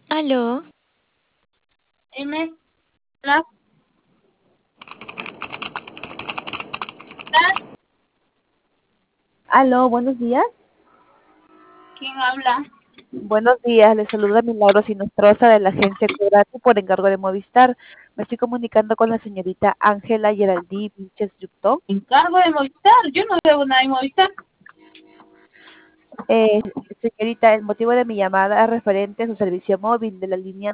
Aló, M. Hola. Hola. Aló, buenos días. ¿Quién habla? Buenos días, les saluda Milagros Sinostroza de la agencia Cobrati por encargo de Movistar. Me estoy comunicando con la señorita Ángela Geraldí Vilches Yuptó. Encargo de Movistar. Yo no debo nada de Movistar. Eh, Señorita, el motivo de mi llamada es referente a su servicio móvil de la línea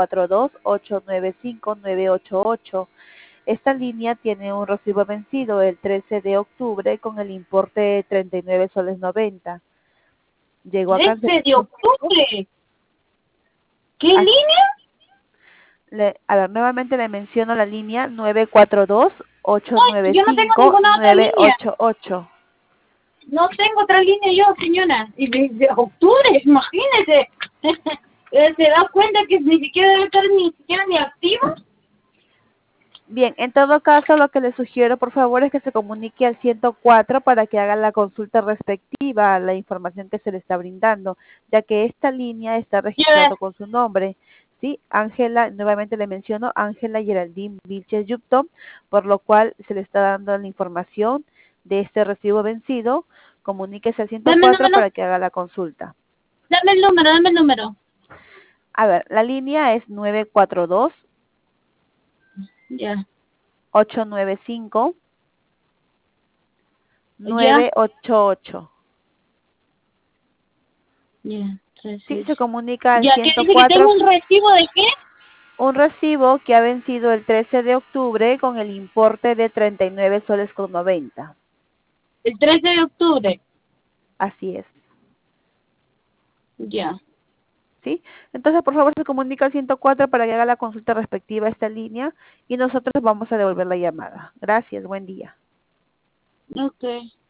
942-895-988. Esta línea tiene un recibo vencido el 13 de octubre con el importe de 39 soles 90. Llegó a 13 de cancelación. octubre. ¿Qué línea? A ver, nuevamente le menciono la línea No, yo no tengo ninguna otra línea. 942-895-988. No tengo otra línea yo, señora. Y desde octubre, imagínese. ¿Se da cuenta que ni siquiera debe estar ni siquiera ni activo? Bien, en todo caso, lo que le sugiero, por favor, es que se comunique al 104 para que haga la consulta respectiva a la información que se le está brindando, ya que esta línea está Ya, registrado con su nombre. Sí, Ángela, nuevamente le menciono, Ángela Geraldine Vilches Yupton, por lo cual se le está dando la información de este recibo vencido. Comuníquese al dame el 104 número. para que haga la consulta. Dame el número, dame el número. A ver, la línea es 942 Ya, 895 ya, 988. ya. Sí, se comunica al Ya, ¿qué dice que tengo 104, un recibo de qué? un recibo que ha vencido el 13 de octubre con el importe de 39 soles con 90. El 13 de octubre. Así es. Ya. ¿Sí? Entonces, por favor, se comunica al 104 para que haga la consulta respectiva a esta línea y nosotros vamos a devolver la llamada. Gracias, buen día. Ok.